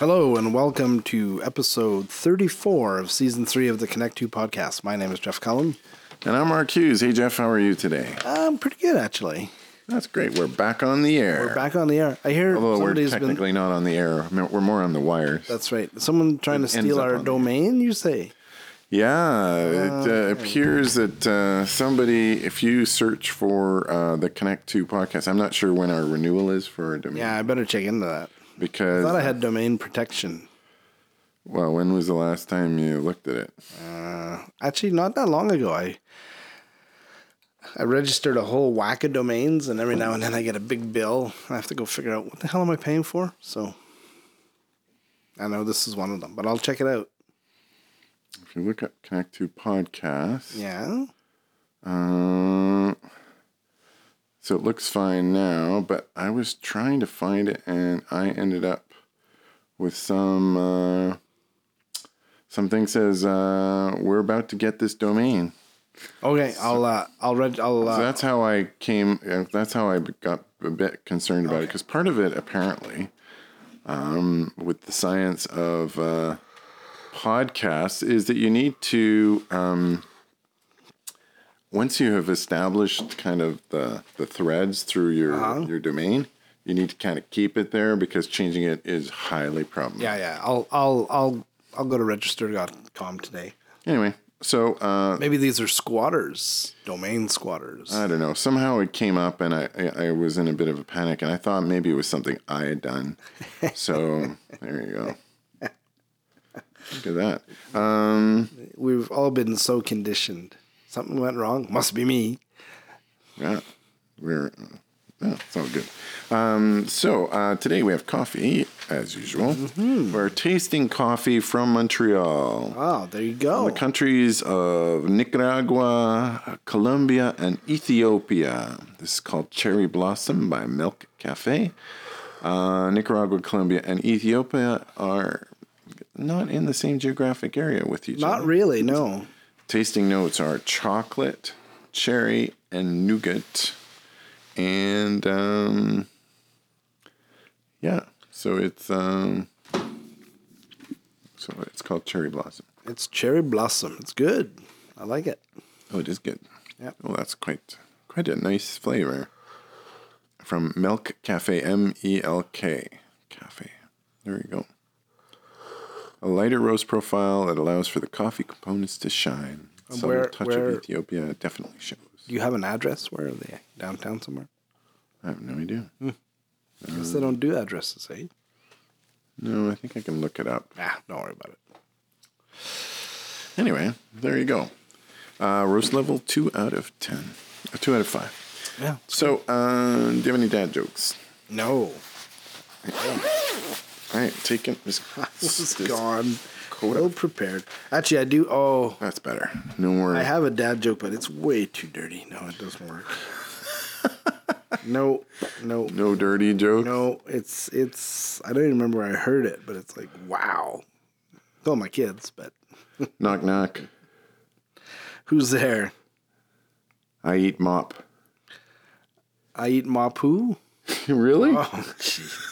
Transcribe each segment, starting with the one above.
Hello and welcome to episode 34 of season 3 of the Connect 2 podcast. My name is Jeff Cullen. And I'm Mark Hughes. Hey, Jeff, how are you today? I'm pretty good, actually. That's great. We're back on the air. We're back on the air. I hear Although we're somebody's technically not on the air. We're more on the wires. That's right. Someone trying to steal our domain, you say? Yeah, it appears that somebody, if you search for the Connect 2 podcast, I'm not sure when our renewal is for our domain. Yeah, I better check into that. Because I thought I had domain protection. Well, when was the last time you looked at it? Actually, not that long ago. I registered a whole whack of domains, and every now and then I get a big bill. I have to go figure out what the hell am I paying for. So I know this is one of them, but I'll check it out. If you look at Connect 2 podcast. Yeah. So it looks fine now, but I was trying to find it, and I ended up with something says we're about to get this domain. Okay, so, so that's how I came. That's how I got a bit concerned about it, because part of it apparently, with the science of podcasts, is that you need to. Once you have established kind of the threads through your domain, you need to kind of keep it there, because changing it is highly problematic. Yeah. I'll go to register.com today. Anyway, so maybe these are squatters, domain squatters. I don't know. Somehow it came up, and I was in a bit of a panic, and I thought maybe it was something I had done. So there you go. Look at that. We've all been so conditioned. Something went wrong. Must be me. Yeah, it's all good. So today we have coffee, as usual. Mm-hmm. We're tasting coffee from Montreal. Oh, there you go. From the countries of Nicaragua, Colombia, and Ethiopia. This is called Cherry Blossom by Milk Cafe. Nicaragua, Colombia, and Ethiopia are not in the same geographic area with each other. Not really, no. Tasting notes are chocolate, cherry, and nougat. And, so it's called Cherry Blossom. It's Cherry Blossom. It's good. I like it. Oh, it is good. Yeah. Well, that's quite a nice flavor. From Milk Cafe, M-E-L-K Cafe. There you go. A lighter roast profile that allows for the coffee components to shine. Subtle touch of Ethiopia definitely shows. Do you have an address? Where are they? Downtown somewhere? I have no idea. I guess they don't do addresses, eh? No, I think I can look it up. Don't worry about it. Anyway, there you go. Roast level 2 out of 10. 2 out of 5. Yeah. So, do you have any dad jokes? No. All right, take it. This is gone. Well prepared. Actually, I do. Oh, that's better. No more. I have a dad joke, but it's way too dirty. No, it doesn't work. No. No dirty joke. No, it's. I don't even remember where I heard it, but it's like, wow. Told my kids, but. Knock knock. Who's there? I eat mop. I eat mop who? Really? Oh, jeez.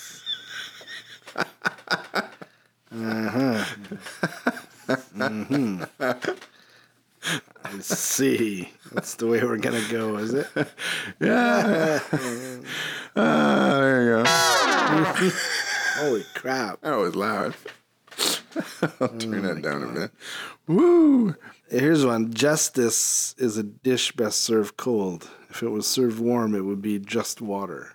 I see. That's the way we're gonna go, is it? Yeah. There you go. Holy crap! That was loud. I'll turn that down a bit. Woo! Here's one. Justice is a dish best served cold. If it was served warm, it would be just water.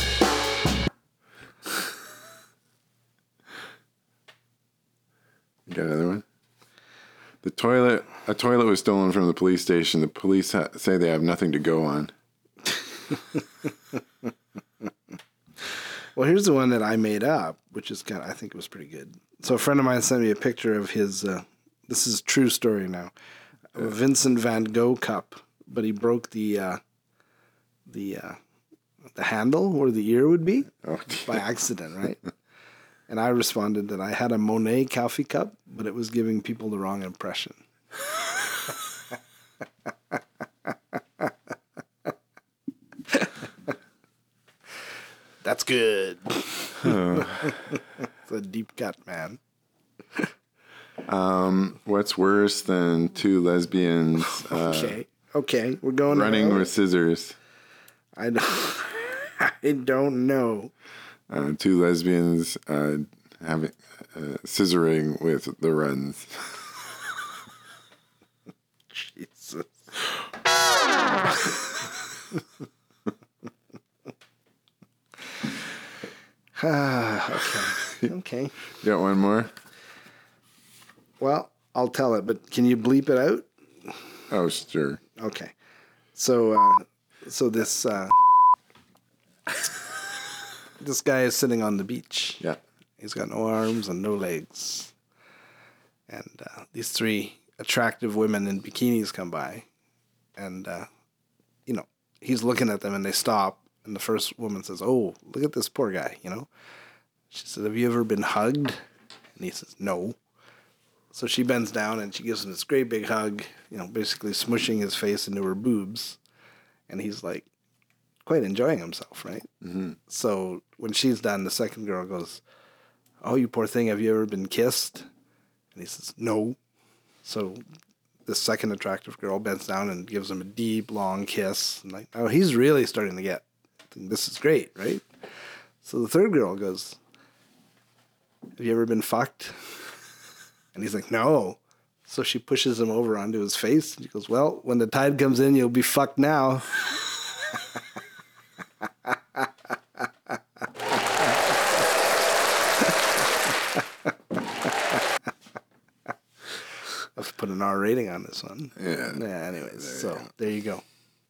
You got another one? A toilet was stolen from the police station. The police say they have nothing to go on. Well, here's the one that I made up, which is I think it was pretty good. So a friend of mine sent me a picture of his, this is a true story now, a Vincent van Gogh cup, but he broke the handle where the ear would be by accident, right? And I responded that I had a Monet coffee cup, but it was giving people the wrong impression. That's good. It's a deep cut, man. What's worse than two lesbians Okay, we're going running around. with scissors? I don't, I don't know. Two lesbians having scissoring with the runs. Jesus. Okay. You got one more? Well, I'll tell it, but can you bleep it out? Oh, sure. Okay. So this this guy is sitting on the beach. Yeah. He's got no arms and no legs. And these three attractive women in bikinis come by. And, he's looking at them and they stop. And the first woman says, "Oh, look at this poor guy, She said, "Have you ever been hugged?" And he says, "No." So she bends down and she gives him this great big hug, basically smushing his face into her boobs. And he's like quite enjoying himself, right? Mm-hmm. So when she's done, the second girl goes, "Oh, you poor thing, have you ever been kissed?" And he says, "No." So the second attractive girl bends down and gives him a deep, long kiss. And oh, he's really starting to get, this is great, right? So the third girl goes, "Have you ever been fucked?" And he's like, "No." So she pushes him over onto his face. And she goes, "Well, when the tide comes in, you'll be fucked now." Let's put an R rating on this one. Yeah. Yeah, anyways. There you go.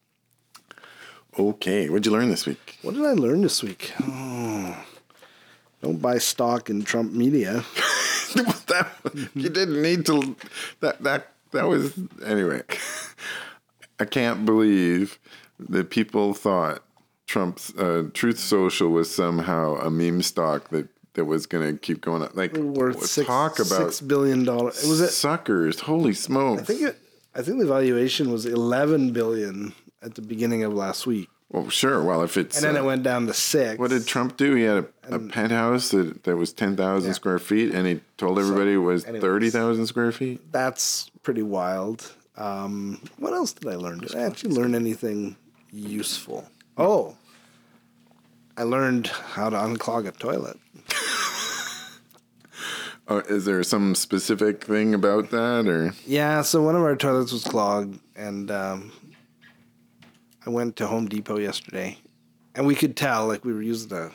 Okay. What'd you learn this week? What did I learn this week? Oh, don't buy stock in Trump media. You didn't need to. That was anyway. I can't believe that people thought Trump's Truth Social was somehow a meme stock that was going to keep going up. Like, Worth talk about $6 billion. It was suckers. Holy smokes! I think the valuation was $11 billion at the beginning of last week. Well, sure. Well, if it's And then it went down to 6. What did Trump do? He had a penthouse that was 10,000 square feet, and he told everybody it was 30,000 square feet. That's pretty wild. What else did I learn? Did I actually learn anything useful? Oh, I learned how to unclog a toilet. Is there some specific thing about that, or? Yeah, so one of our toilets was clogged, and I went to Home Depot yesterday, and we could tell, like we were using a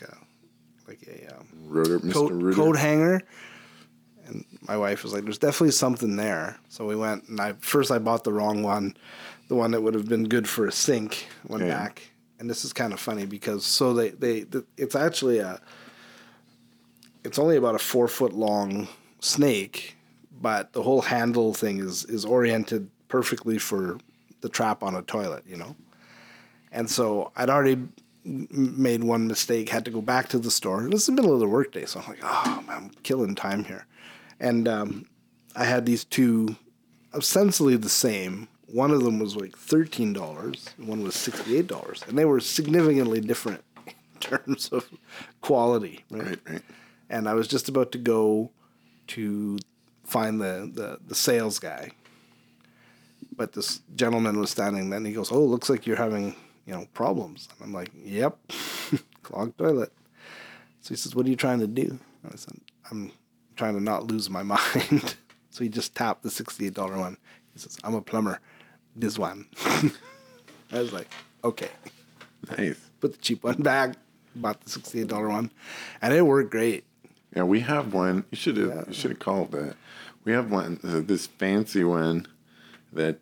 Rotor, Mr. Rooter. coat hanger, and my wife was like, "There's definitely something there." So we went, and I bought the wrong one, the one that would have been good for a sink. Went back, and this is kind of funny because it's actually it's only about a 4-foot long snake, but the whole handle thing is oriented perfectly for the trap on a toilet, And so I'd already made one mistake, had to go back to the store. It was the middle of the workday, so I'm like, oh, man, I'm killing time here. And I had these two essentially the same. One of them was like $13, and one was $68, and they were significantly different in terms of quality. Right. And I was just about to go to find the sales guy. But this gentleman was standing there, and he goes, "Oh, looks like you're having, problems." And I'm like, "Yep, clogged toilet." So he says, "What are you trying to do?" And I said, "I'm trying to not lose my mind." So he just tapped the $68 one. He says, "I'm a plumber. This one." I was like, "Okay." Nice. Put the cheap one back, bought the $68 one, and it worked great. Yeah, we have one. You should have called that. We have one, this fancy one that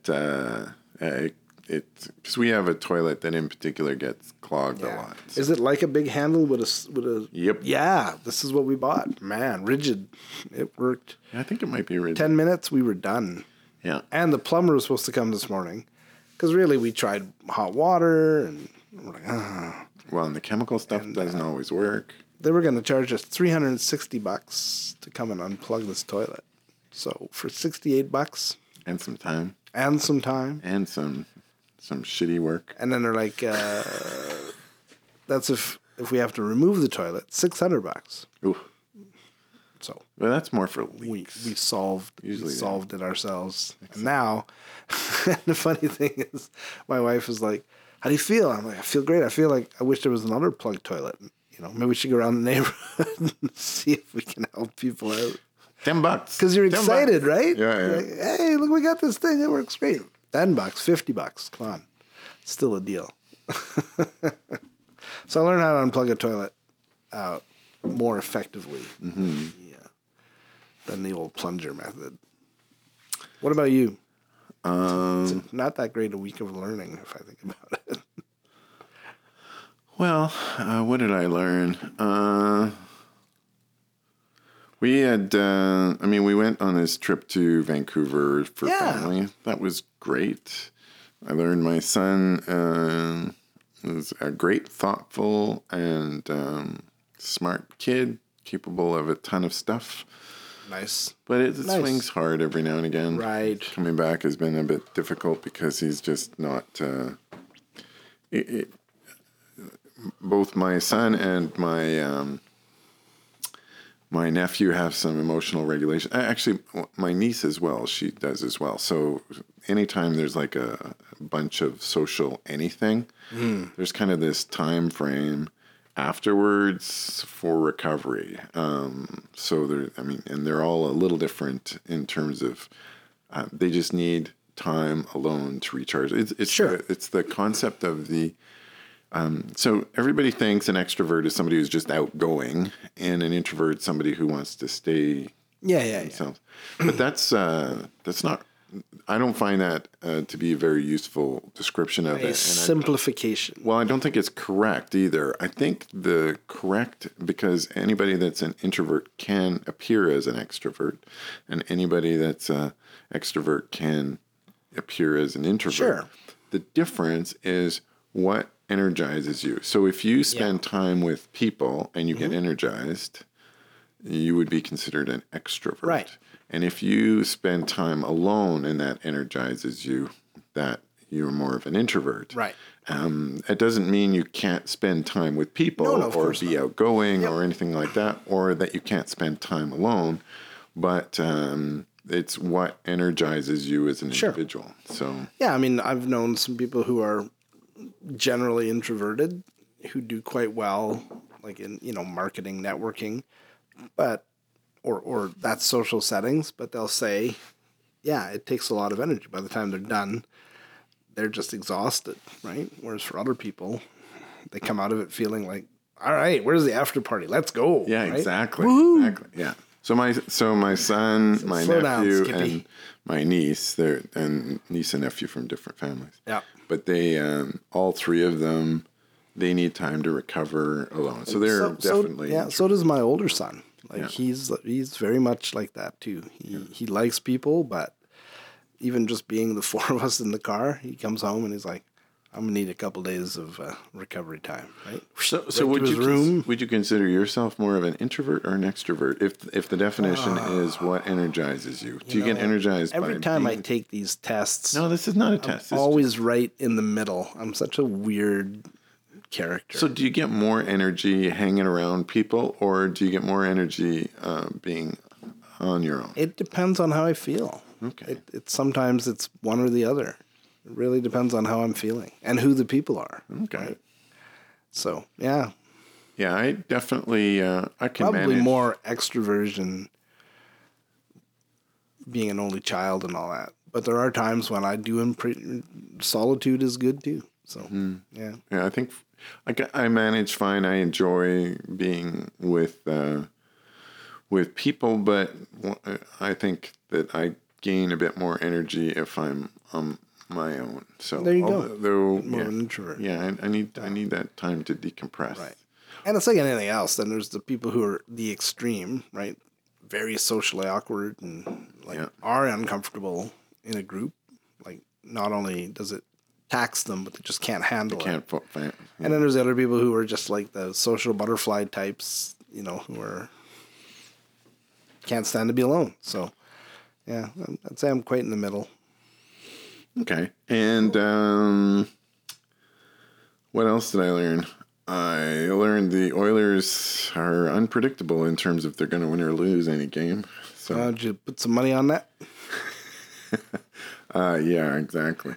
because we have a toilet that in particular gets clogged a lot. So. Is it like a big handle with a? Yep. Yeah, this is what we bought. Man, rigid. It worked. I think it might be rigid. 10 minutes, we were done. Yeah. And the plumber was supposed to come this morning, because really we tried hot water and we're like, Well, and the chemical stuff doesn't always work. They were going to charge us $360 to come and unplug this toilet. So for $68 and some time and some time and some shitty work, and then they're like, that's if we have to remove the toilet, $600. Ooh. So Well, that's more for we leaks. solved it ourselves. And now, the funny thing is, my wife is like, "How do you feel?" I'm like, "I feel great. I feel like I wish there was another plug toilet. Maybe we should go around the neighborhood and see if we can help people out." $10. Because you're excited, $10. right? Yeah, yeah. Like, hey, look, we got this thing. It works great. $10, $50. Come on. It's still a deal. So I learned how to unplug a toilet more effectively than the old plunger method. What about you? It's not that great a week of learning, if I think about it. Well, what did I learn? We had, we went on this trip to Vancouver for family. That was great. I learned my son was a great, thoughtful, and smart kid, capable of a ton of stuff. Nice. But it swings hard every now and again. Right. Coming back has been a bit difficult because he's just not... both my son and my nephew have some emotional regulation. Actually, my niece as well. She does as well. So anytime there's like a bunch of social anything, there's kind of this time frame afterwards for recovery. So they're all a little different in terms of they just need time alone to recharge. It's Sure. It's the concept of the. So everybody thinks an extrovert is somebody who's just outgoing, and an introvert somebody who wants to stay themselves. But that's not. I don't find that to be a very useful description of it. Simplification. Well, I don't think it's correct either. I think the correct, because anybody that's an introvert can appear as an extrovert, and anybody that's an extrovert can appear as an introvert. Sure. The difference is what energizes you. So if you spend time with people and you get energized, you would be considered an extrovert. Right. And if you spend time alone and that energizes you, that you're more of an introvert. Right. It doesn't mean you can't spend time with people or be outgoing or anything like that, or that you can't spend time alone, but it's what energizes you as an individual. So yeah, I've known some people who are generally introverted who do quite well, like in marketing, networking, but or that's social settings. But they'll say, yeah, it takes a lot of energy. By the time they're done, they're just exhausted, right? Whereas for other people, they come out of it feeling like, all right, where's the after party? Let's go. Yeah, right? exactly. Woo-hoo. Exactly. Yeah. So my son, my nephew, and my niece, and niece and nephew from different families. Yeah. But they, all three of them, they need time to recover alone. So they're definitely. So does my older son. He's very much like that too. He likes people, but even just being the four of us in the car, he comes home and he's like, I'm gonna need a couple days of recovery time, right? So would you consider yourself more of an introvert or an extrovert? If the definition is what energizes you, do you get energized every time I take these tests? No, this is not a test. I'm always right in the middle. I'm such a weird character. So do you get more energy hanging around people, or do you get more energy being on your own? It depends on how I feel. Okay. Sometimes it's one or the other. It really depends on how I'm feeling and who the people are. Okay. Right? So, yeah. Yeah, I definitely, I can Probably manage. more extroversion, being an only child and all that. But there are times when I do, solitude is good too. So, yeah. Yeah, I think I manage fine. I enjoy being with people, but I think that I gain a bit more energy if I'm my own. So there you go. More of an introvert. Yeah, I need that time to decompress. Right. And it's like anything else. Then there's the people who are the extreme, right? Very socially awkward and are uncomfortable in a group. Like not only does it tax them, but they just can't handle it. And then there's the other people who are just like the social butterfly types, who are can't stand to be alone. So yeah, I'd say I'm quite in the middle. Okay. And what else did I learn? I learned the Oilers are unpredictable in terms of they're going to win or lose any game. So, Did you put some money on that? yeah, exactly.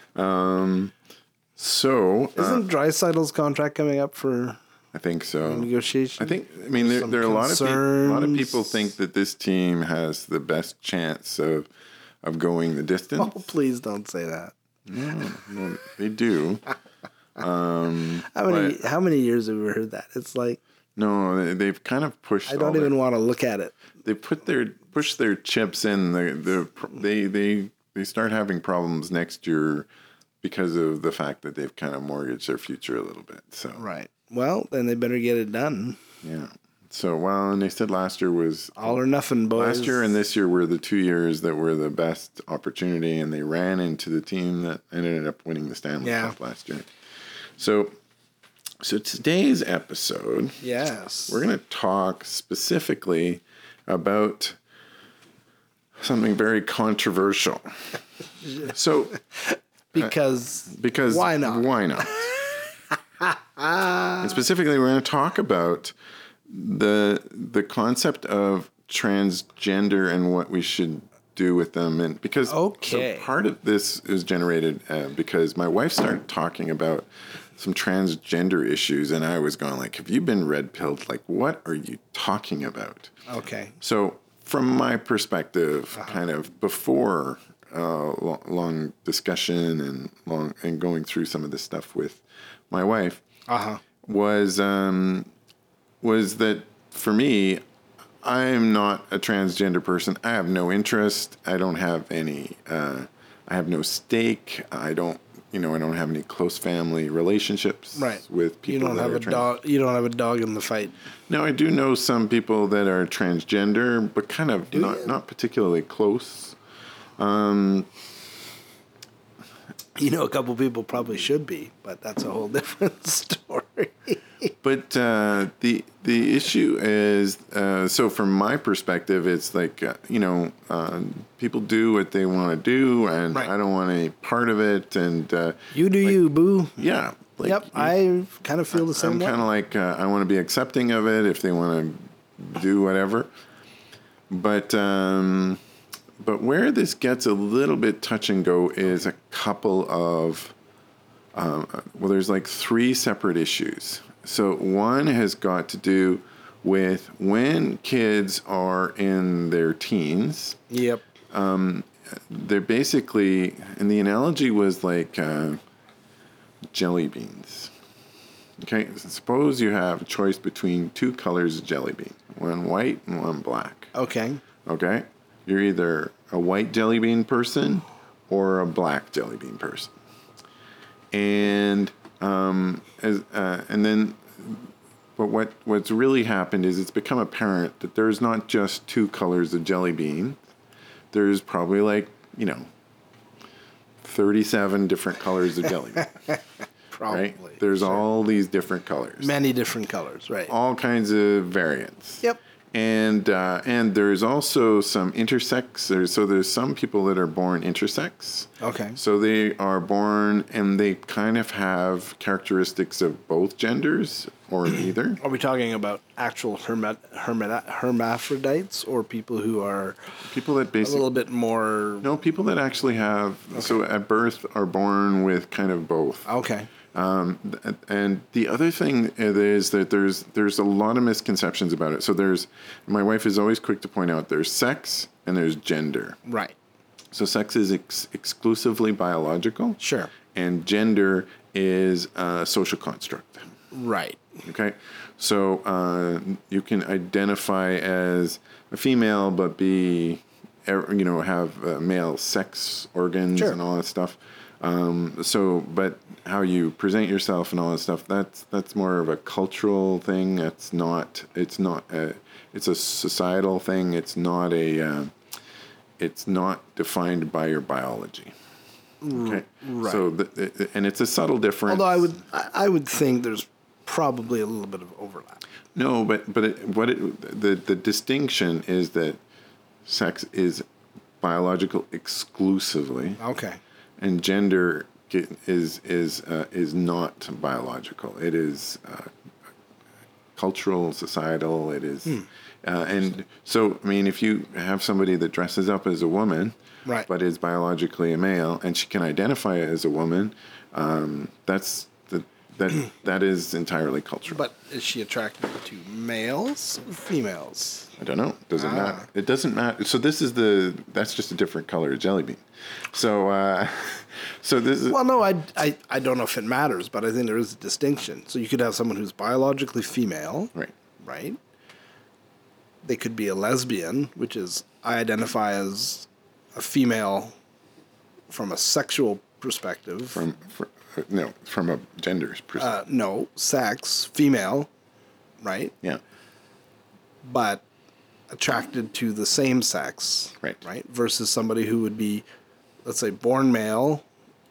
So, Isn't Dreisaitl's contract coming up for I think so. negotiation? I mean, there are a lot of concerns. people think that this team has the best chance of going the distance. Oh, please don't say that. No, they do. How many years have we heard that? It's like No, they've kind of pushed. I don't even want to look at it. They push their chips in. They start having problems next year because of the fact that they've kind of mortgaged their future a little bit. So Right. Well, then they better get it done. yeah. So and they said last year was All or nothing, boys. last year and this year were the 2 years that were the best opportunity, and they ran into the team that ended up winning the Stanley Cup last year. So today's episode, Yes. we're going to talk specifically about something very controversial. So because why not? Why not? And specifically, we're going to talk about the concept of transgender and what we should do with them, and because so part of this is generated because my wife started talking about some transgender issues, and I was going like, "Have you been red pilled? Like, what are you talking about?" Okay. So, from my perspective, kind of before long discussion and going through some of this stuff with my wife, was that for me, I'm not a transgender person. I have no interest. I don't have any. I have no stake. I don't have any close family relationships with people. You don't have a dog. You don't have a dog in the fight. Now, I do know some people that are transgender, but kind of not particularly close. You know, a couple people probably should be, but that's a whole different story. But the issue is, so from my perspective, it's like people do what they want to do, and I don't want any part of it. And you do you, boo. Yeah. Yep, I kind of feel the same way. I'm kind of like I want to be accepting of it if they want to do whatever. But where this gets a little bit touch and go is a couple of there's like 3 separate issues. So one has got to do with when kids are in their teens. Yep. They're basically, and the analogy was like jelly beans. Okay, suppose you have a choice between 2 colors of jelly bean, one white and one black. Okay. Okay, you're either a white jelly bean person or a black jelly bean person. And what's really happened is it's become apparent that there's not just 2 colors of jelly bean. There's probably 37 different colors of jelly bean. Probably. Right? There's all these different colors. Many different colors, right. All kinds of variants. Yep. And there's also some intersex. There's some people that are born intersex. Okay. So they are born and they kind of have characteristics of both genders or neither. Are we talking about actual hermaphrodites or people who are people that basically a little bit more? No, people that actually have. Okay. So at birth are born with kind of both. Okay. And the other thing is that there's a lot of misconceptions about it. So my wife is always quick to point out there's sex and there's gender. Right. So sex is exclusively biological. Sure. And gender is a social construct. Right. Okay. So you can identify as a female but have male sex organs and all that stuff. But how you present yourself and all that stuff, that's more of a cultural thing. It's a societal thing. It's not defined by your biology. Okay. Right. So, and it's a subtle difference. Although I would think there's probably a little bit of overlap. No, the distinction is that sex is biological exclusively. Okay. And gender is not biological. It is cultural, societal. It is, and so I mean, if you have somebody that dresses up as a woman, Right. but is biologically a male, and she can identify as a woman, that is entirely cultural. But is she attracted to males or females? I don't know. Does it matter? It doesn't matter. So that's just a different color of jelly bean. So so this is Well, no, I don't know if it matters, but I think there is a distinction. So you could have someone who's biologically female, right. right? They could be a lesbian, which is I identify as a female from a sexual perspective. From a gender's perspective. No, sex, female, right? Yeah. But attracted to the same sex, Right. Right? Versus somebody who would be, let's say, born male,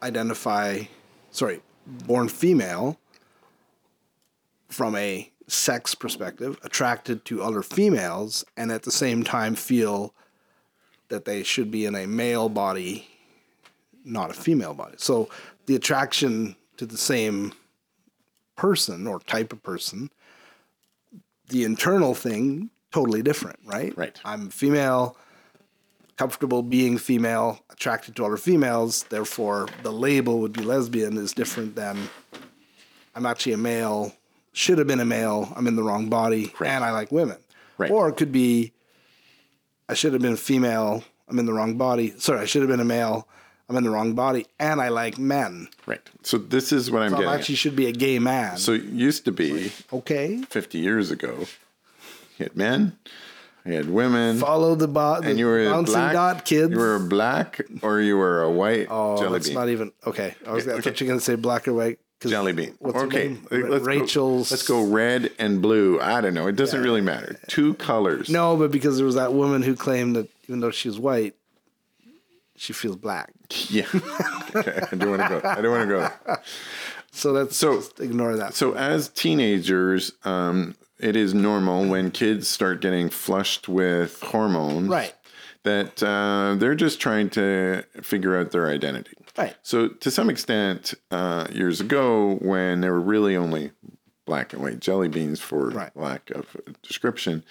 born female from a sex perspective, attracted to other females, and at the same time feel that they should be in a male body, not a female body. So the attraction to the same person or type of person, the internal thing, totally different, right? Right. I'm female, comfortable being female, attracted to other females, therefore the label would be lesbian is different than I'm actually a male, should have been a male, I'm in the wrong body, and I like women. Right. Or it could be I should have been female, I'm in the wrong body. Sorry, I should have been a male, I'm in the wrong body, and I like men. Right. So this is what I'm So getting I actually should be a gay man. So it used to be Okay. 50 years ago, you had men, you had women, Follow the and you were bouncing black. dot, kids. You were black or you were a white jelly that's bean. not even okay. I thought you were going to say black or white. 'cause Jelly bean. What's her Okay, name? let's Rachel's. Let's go red and blue. I don't know. It doesn't really matter. Two colors. No, but because there was that woman who claimed that even though she's white, she feels black. Yeah. Okay. I don't want to go there. So just ignore that. So as teenagers, it is normal when kids start getting flushed with hormones, Right. that they're just trying to figure out their identity. Right. So to some extent, years ago, when there were really only black and white jelly beans for lack of a description,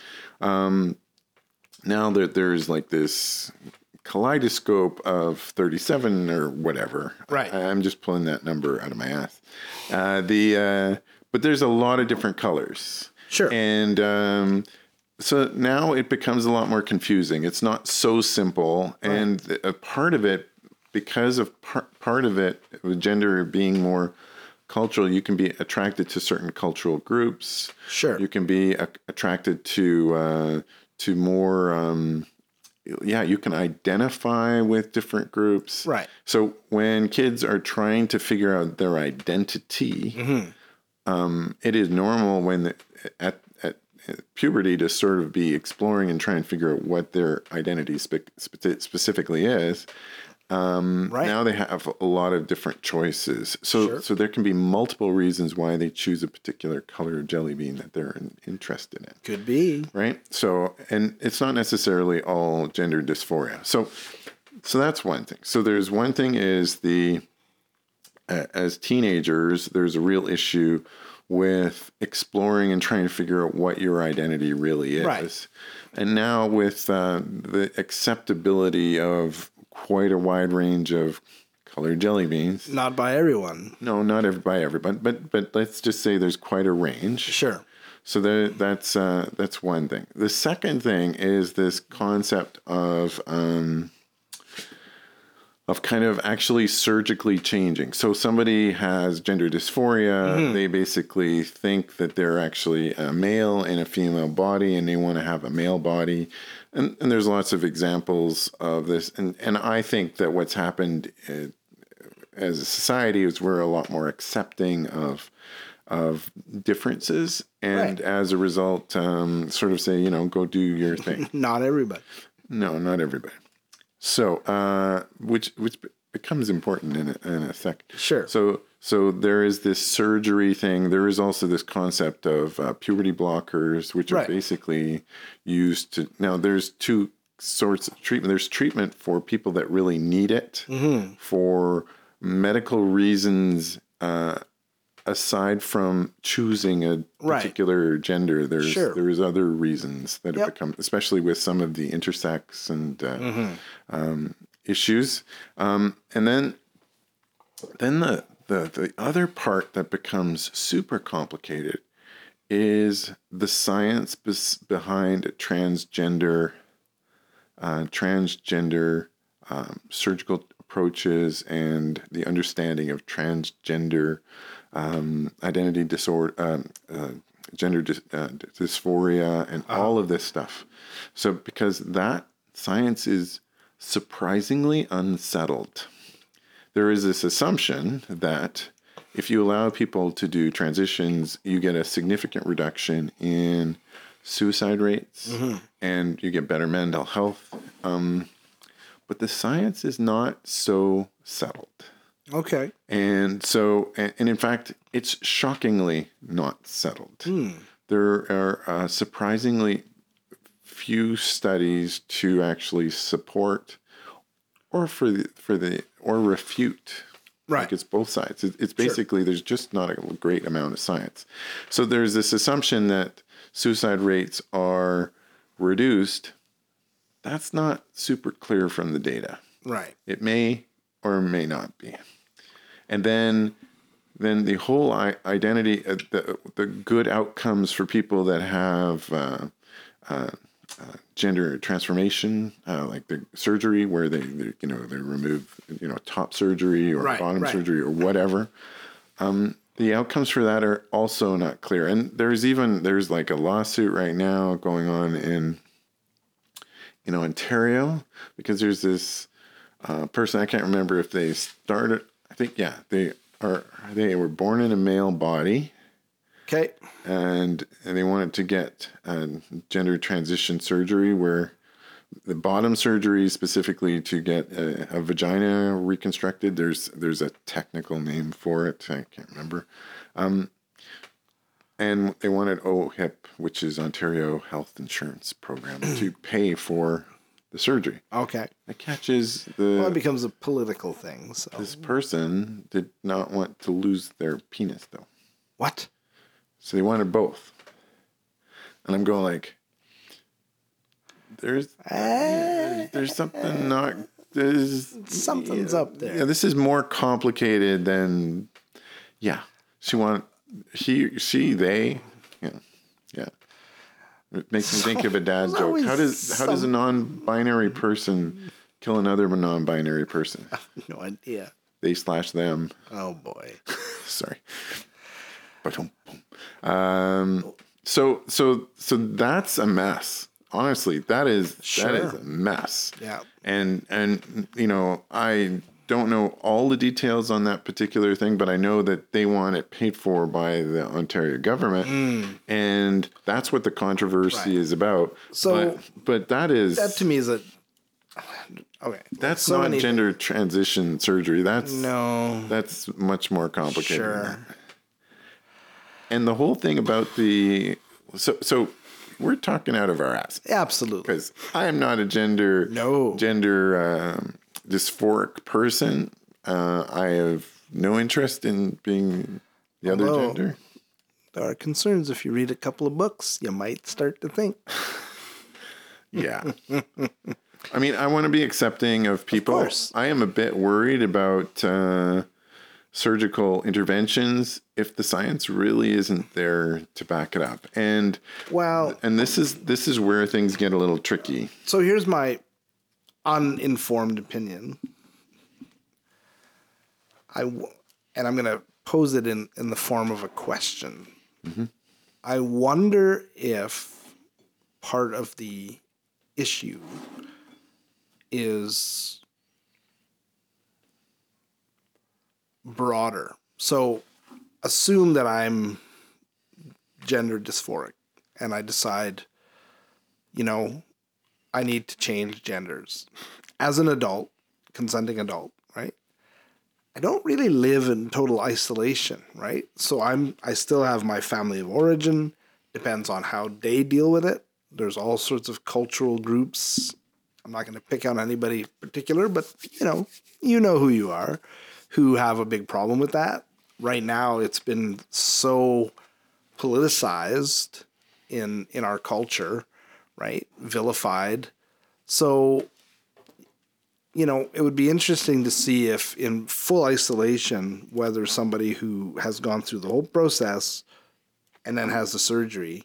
now that there's like this kaleidoscope of 37 or whatever. Right. I'm just pulling that number out of my ass. But there's a lot of different colors. Sure. And so now it becomes a lot more confusing. It's not so simple. Right. And a part of it, because of part of it, with gender being more cultural, you can be attracted to certain cultural groups. Sure. You can be attracted to more. You can identify with different groups. Right. So when kids are trying to figure out their identity, it is normal when at puberty to sort of be exploring and trying to figure out what their identity specifically is. Right. Now they have a lot of different choices. So there can be multiple reasons why they choose a particular color of jelly bean that they're interested in. Could be. Right. So, and it's not necessarily all gender dysphoria. So that's one thing. So there's one thing is as teenagers, there's a real issue with exploring and trying to figure out what your identity really is. Right. And now with the acceptability of quite a wide range of colored jelly beans. Not by everyone. No, not by everyone, but let's just say there's quite a range. Sure. So that's one thing. The second thing is this concept of kind of actually surgically changing. So somebody has gender dysphoria. They basically think that they're actually a male in a female body and they want to have a male body. And there's lots of examples of this. And I think that what's happened as a society is we're a lot more accepting of differences. And as a result, sort of say, go do your thing. Not everybody. No, not everybody. So, which becomes important in a sec. Sure. So there is this surgery thing. There is also this concept of puberty blockers, which are basically used to. Now, there's two sorts of treatment. There's treatment for people that really need it, for medical reasons aside from choosing a Right. particular gender. Sure. There's other reasons that have Yep. become, especially with some of the intersex and issues. And then the other part that becomes super complicated is the science behind transgender surgical approaches and the understanding of transgender identity disorder, gender dysphoria, and all of this stuff. So because that science is surprisingly unsettled. There is this assumption that if you allow people to do transitions, you get a significant reduction in suicide rates and you get better mental health. But the science is not so settled. Okay. And so, and in fact, it's shockingly not settled. There are surprisingly few studies to actually support or or refute. Right. Like it's both sides. It's basically, there's just not a great amount of science. So there's this assumption that suicide rates are reduced. That's not super clear from the data. Right. It may or may not be. And then the whole identity, the good outcomes for people that have gender transformation, like the surgery where they remove top surgery or bottom surgery or whatever. The outcomes for that are also not clear. And there's like a lawsuit right now going on in Ontario because there's this person, I can't remember if they started, I think, yeah, they were born in a male body. Okay. And they wanted to get gender transition surgery where the bottom surgery specifically to get a vagina reconstructed. There's a technical name for it. I can't remember. And they wanted OHIP, which is Ontario Health Insurance Program, to pay for the surgery. Okay. It catches it becomes a political thing. So. This person did not want to lose their penis, though. What? So they wanted both. And I'm going like, there's something not... Something's up there. Yeah, this is more complicated than... Yeah. They... Yeah. It makes me think of a dad joke. How does a non-binary person kill another non-binary person? I have no idea. They/them. Oh, boy. Sorry. So that's a mess. Honestly, that is a mess. Yeah. And I don't know all the details on that particular thing, but I know that they want it paid for by the Ontario government, and that's what the controversy is about. So, but that to me is a okay. That's not gender transition surgery. That's much more complicated. Sure. And the whole thing about so we're talking out of our ass. Absolutely. Because I am not a gender dysphoric person. I have no interest in being the other gender. There are concerns. If you read a couple of books, you might start to think. Yeah. I mean, I want to be accepting of people. Of course. I am a bit worried about surgical interventions if the science really isn't there to back it up. And this is where things get a little tricky. So here's my uninformed opinion. And I'm going to pose it in the form of a question. Mm-hmm. I wonder if part of the issue is broader. So assume that I'm gender dysphoric and I decide, I need to change genders. As an adult, consenting adult, right? I don't really live in total isolation, right? So I still have my family of origin. Depends on how they deal with it. There's all sorts of cultural groups. I'm not going to pick out anybody particular, but you know who you are. who have a big problem with that. Right now, it's been so politicized in our culture, right? Vilified. So, it would be interesting to see if in full isolation, whether somebody who has gone through the whole process and then has the surgery,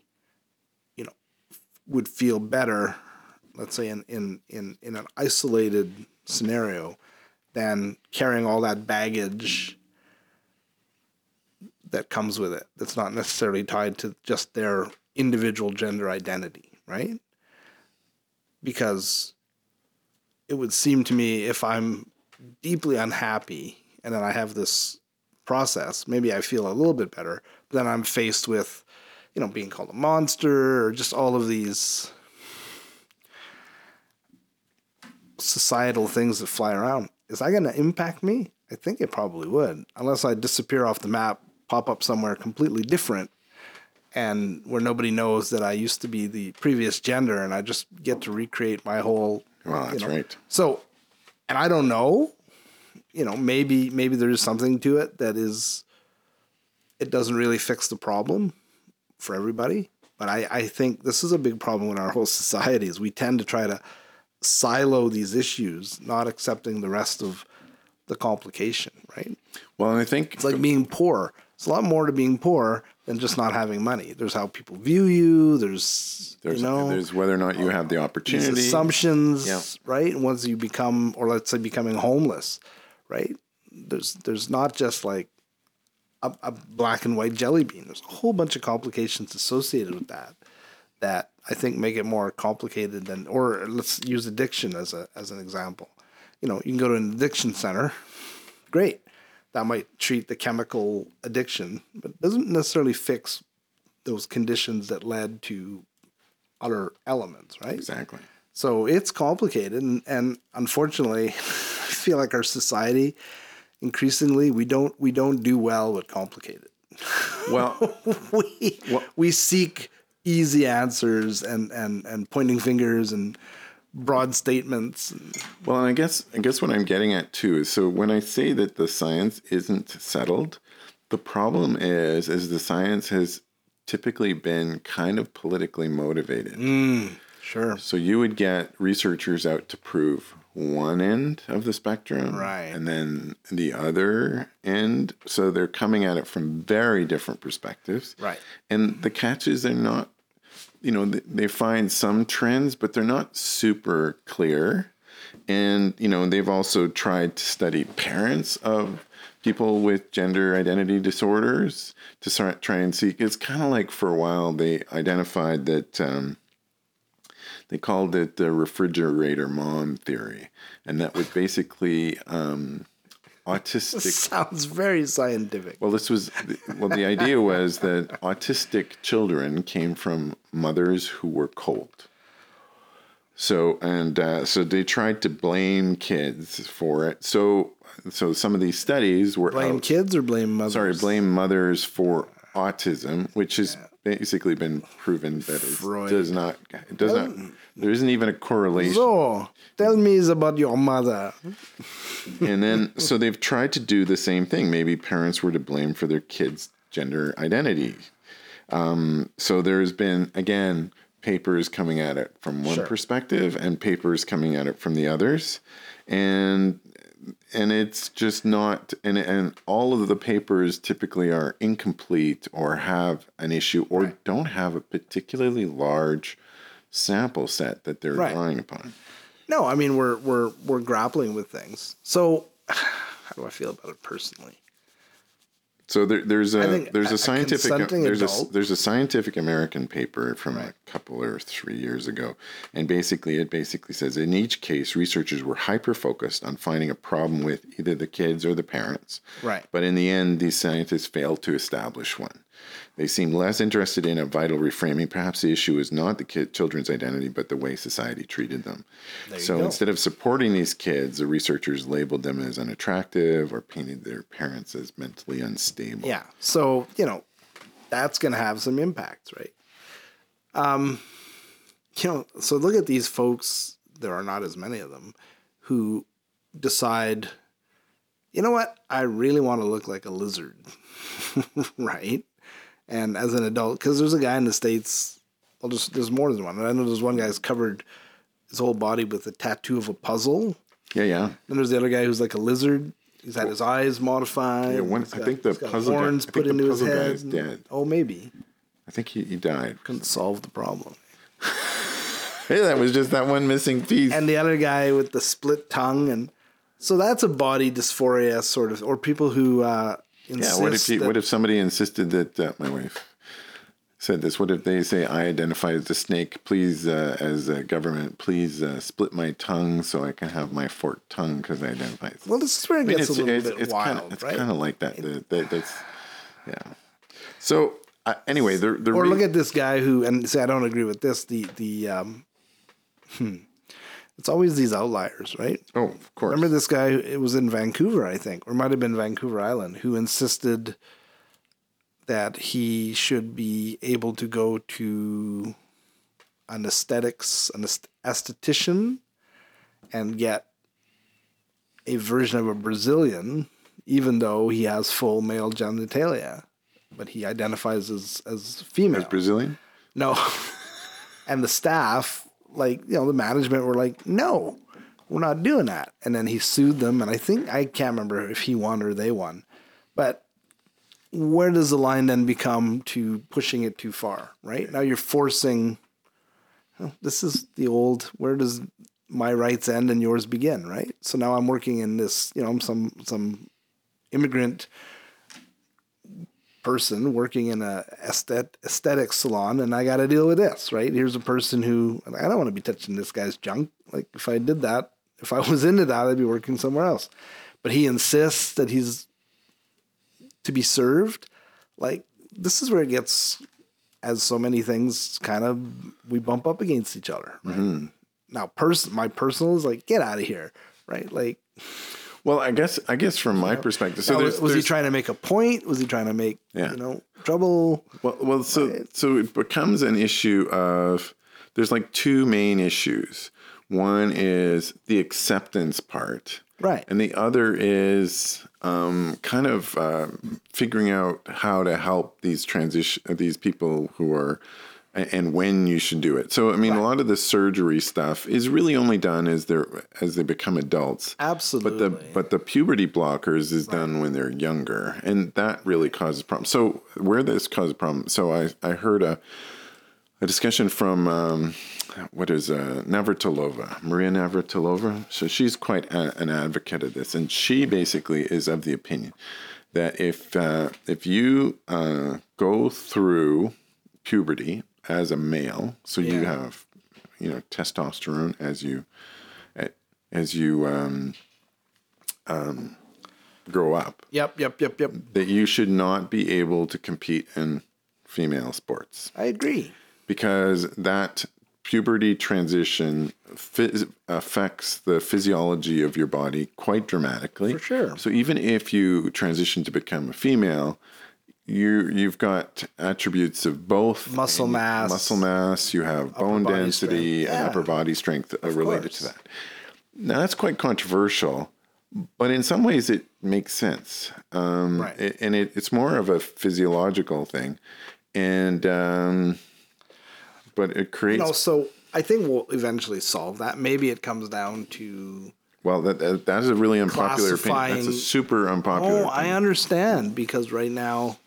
would feel better, let's say in an isolated scenario, than carrying all that baggage that comes with it. That's not necessarily tied to just their individual gender identity, right? Because it would seem to me, if I'm deeply unhappy and then I have this process, maybe I feel a little bit better, but then I'm faced with, being called a monster or just all of these societal things that fly around. Is that going to impact me? I think it probably would, unless I disappear off the map, pop up somewhere completely different, and where nobody knows that I used to be the previous gender, and I just get to recreate my whole. Well, that's right. So, and I don't know. Maybe there's something to it that is. It doesn't really fix the problem for everybody, but I think this is a big problem in our whole society. Is we tend to try to silo these issues, not accepting the rest of the complication, right? Well, and I think it's like being poor. It's a lot more to being poor than just not having money. There's how people view you. There's whether or not you have the opportunity. These assumptions, right? Once you become, or let's say becoming homeless, right? There's not just like a black and white jelly bean. There's a whole bunch of complications associated with that I think make it more complicated than, or let's use addiction as an example. You can go to an addiction center. Great. That might treat the chemical addiction, but doesn't necessarily fix those conditions that led to other elements, right? Exactly. So it's complicated, and unfortunately, I feel like our society, increasingly, we don't do well with complicated. Well, we seek easy answers and pointing fingers and broad statements. Well, and I guess what I'm getting at too is, so when I say that the science isn't settled, the problem is the science has typically been kind of politically motivated. Sure. So you would get researchers out to prove one end of the spectrum, right, and then the other end. So they're coming at it from very different perspectives. Right. And the catch is they're not, they find some trends, but they're not super clear. And, they've also tried to study parents of people with gender identity disorders to try and see. It's kind of like, for a while, they identified that they called it the refrigerator mom theory. And that was basically autistic. This sounds very scientific. Well, the idea was that autistic children came from mothers who were cold. So they tried to blame kids for it. So some of these studies were blame kids or blame mothers. Sorry, blame mothers for autism, which has basically been proven that it does not. There isn't even a correlation. So, tell me about your mother. And then, so they've tried to do the same thing. Maybe parents were to blame for their kids' gender identity. So there's been, again, papers coming at it from one perspective and papers coming at it from the others. And it's just not, and all of the papers typically are incomplete or have an issue or don't have a particularly large sample set that they're drawing upon. No, I mean, we're grappling with things. So how do I feel about it personally? So there's a scientific American paper from a couple or 3 years ago, and it says in each case researchers were hyper focused on finding a problem with either the kids or the parents. Right. But in the end, these scientists failed to establish one. They seemed less interested in a vital reframing. Perhaps the issue is not the children's identity, but the way society treated them. So instead of supporting these kids, the researchers labeled them as unattractive or painted their parents as mentally unstable. Yeah. So, that's going to have some impacts, right? So look at these folks, there are not as many of them, who decide, you know what? I really want to look like a lizard, right? And as an adult, because there's a guy in the States, well, there's more than one. I know there's one guy who's covered his whole body with a tattoo of a puzzle. Yeah. Then there's the other guy who's like a lizard. He's had his eyes modified. Yeah, I think the puzzle horns guy, put into his head. is dead. Oh, maybe. I think he died. Couldn't solve the problem. Hey, that was just that one missing piece. And the other guy with the split tongue, and so that's a body dysphoria sort of, or people who insist. What if somebody insisted that my wife said this? What if they say I identify as a snake? Please, as a government, please split my tongue so I can have my forked tongue because I identify. Well, this is where it gets a little bit wild, It's right? kind of like that. That's yeah. So anyway, look at this guy who, and say I don't agree with this. It's always these outliers, right? Oh, of course. Remember this guy? It was in Vancouver, I think, or it might have been Vancouver Island, who insisted that he should be able to go to an esthetician and get a version of a Brazilian, even though he has full male genitalia, but he identifies as female. As Brazilian? No. And the staff, the management were like, no, we're not doing that. And then he sued them. And I can't remember if he won or they won. But where does the line then become to pushing it too far, right? Now you're forcing, this is the old, where does my rights end and yours begin, right? So now I'm working in this, I'm some immigrant person working in a aesthetic salon, and I got to deal with this, right? Here's a person who, I don't want to be touching this guy's junk. Like, if I did that, if I was into that, I'd be working somewhere else. But he insists that he's to be served. Like, this is where it gets, as so many things, kind of, we bump up against each other, right? Mm-hmm. Now, my personal is like, get out of here, right? Like, well, I guess from my perspective, so was he trying to make a point? Was he trying to make trouble? Well, so it becomes an issue of, there's like two main issues. One is the acceptance part, right, and the other is kind of figuring out how to help these people who are. And when you should do it. So, I mean, right. A lot of the surgery stuff is really only done as they become adults. Absolutely. But the puberty blockers is done when they're younger, and that really causes problems. So, where this causes problems? So, I heard a discussion from Navratilova, Maria Navratilova. So she's quite an advocate of this, and she basically is of the opinion that if you go through puberty as a male, so you have, testosterone as you grow up. Yep. That you should not be able to compete in female sports. I agree. Because that puberty transition affects the physiology of your body quite dramatically. For sure. So even if you transition to become a female, you've got attributes of both muscle mass, you have bone density and upper body strength related to that. Now that's quite controversial, but in some ways it makes sense. Right. It's more of a physiological thing, and but it creates. So I think we'll eventually solve that. Maybe it comes down to. Well, that is a really unpopular opinion. That's a super unpopular opinion. I understand, because right now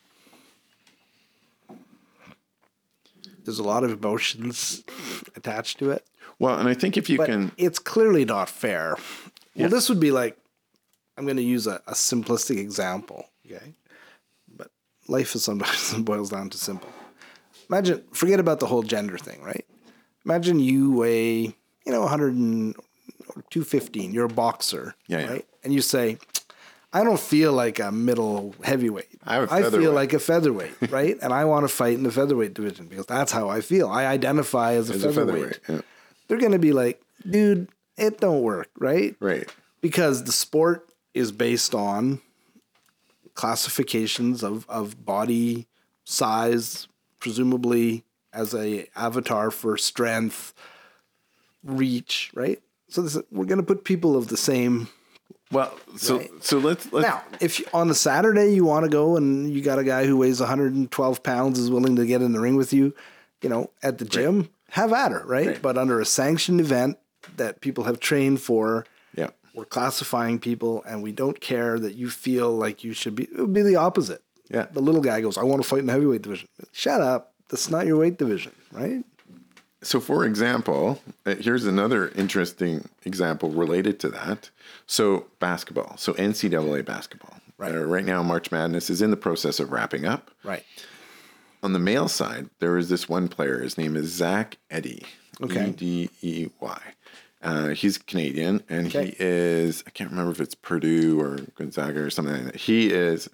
there's a lot of emotions attached to it. Well, and I think if you can... It's clearly not fair. Well, this would be like, I'm going to use a simplistic example, okay? But life is sometimes boils down to simple. Imagine, forget about the whole gender thing, right? Imagine you weigh, 215. You're a boxer, right? And you say, I don't feel like a middle heavyweight. I feel like a featherweight, right? And I want to fight in the featherweight division because that's how I feel. I identify as a featherweight. Yeah. They're going to be like, dude, it don't work, right? Right. Because the sport is based on classifications of body size, presumably as a avatar for strength, reach, right? So we're going to put people of the same Well, Right. so let's Now, if on a Saturday you want to go and you got a guy who weighs 112 pounds is willing to get in the ring with you, at the gym, have at her, right? Right. But under a sanctioned event that people have trained for, yeah. we're classifying people and we don't care that you feel like you should be. It would be the opposite. Yeah. The little guy goes, I want to fight in the heavyweight division. Shut up. That's not your weight division, right? So, for example, here's another interesting example related to that. So, basketball. So, NCAA basketball. Right. Right now, March Madness is in the process of wrapping up. Right. On the male side, there is this one player. His name is Zach Edey. Okay. Edey. He's Canadian, and Okay. he is, I can't remember if it's Purdue or Gonzaga or something like that. He's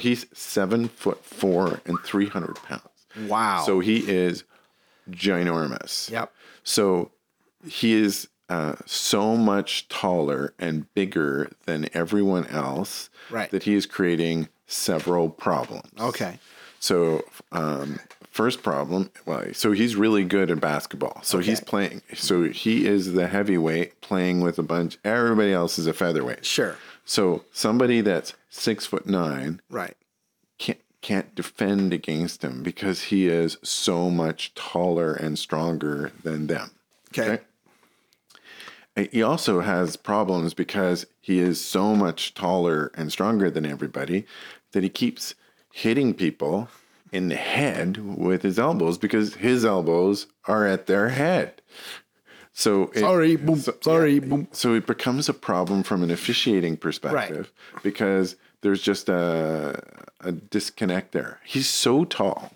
7'4" and 300 pounds. Wow. So he is ginormous. Yep. So he is so much taller and bigger than everyone else Right. that he is creating several problems. Okay. So first problem, so he's really good at basketball. So he's playing. So he is the heavyweight playing with a bunch. Everybody else is a featherweight. Sure. So somebody that's 6'9" Right. can't defend against him because he is so much taller and stronger than them. Okay. He also has problems because he is so much taller and stronger than everybody that he keeps hitting people in the head with his elbows because his elbows are at their head. So Boom. Boom. So it becomes a problem from an officiating perspective because there's just a disconnect there. He's so tall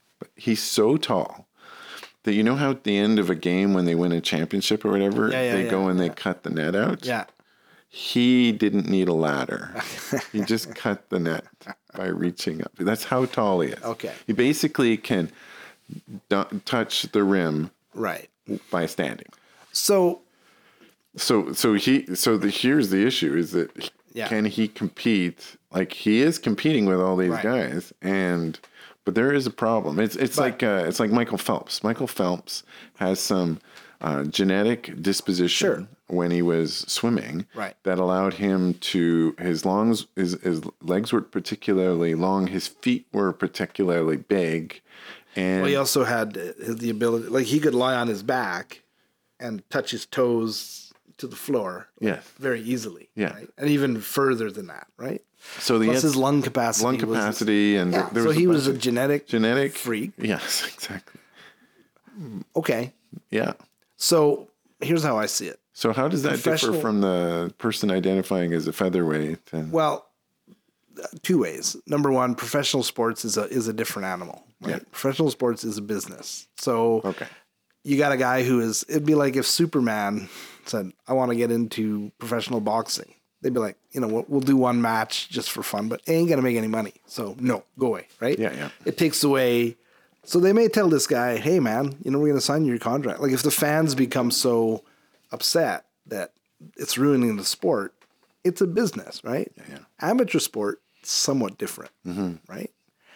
that you know how at the end of a game when they win a championship or whatever, they go and they cut the net out? Yeah. He didn't need a ladder. He just cut the net by reaching up. That's how tall he is. Okay. He basically can touch the rim Right. by standing. So Here's the issue is that can he compete? Like he is competing with all these guys, but there is a problem. It's like Michael Phelps. Michael Phelps has some genetic disposition when he was swimming that allowed him to his legs were particularly long, his feet were particularly big, and he also had the ability, like he could lie on his back and touch his toes to the floor very easily. Yeah. Right? And even further than that, right? So Plus his lung capacity. So he was a genetic freak. Yes, exactly. Okay. Yeah. So here's how I see it. So how does that differ from the person identifying as a featherweight? Well, two ways. Number one, professional sports is a different animal. Right? Yeah. Professional sports is a business. So you got a guy it'd be like if Superman said, I want to get into professional boxing. They'd be like, we'll do one match just for fun, but it ain't going to make any money. So no, go away. Right. Yeah. It takes away. So they may tell this guy, hey man, we're going to sign your contract. Like if the fans become so upset that it's ruining the sport, it's a business, right? Yeah. Amateur sport, somewhat different, right?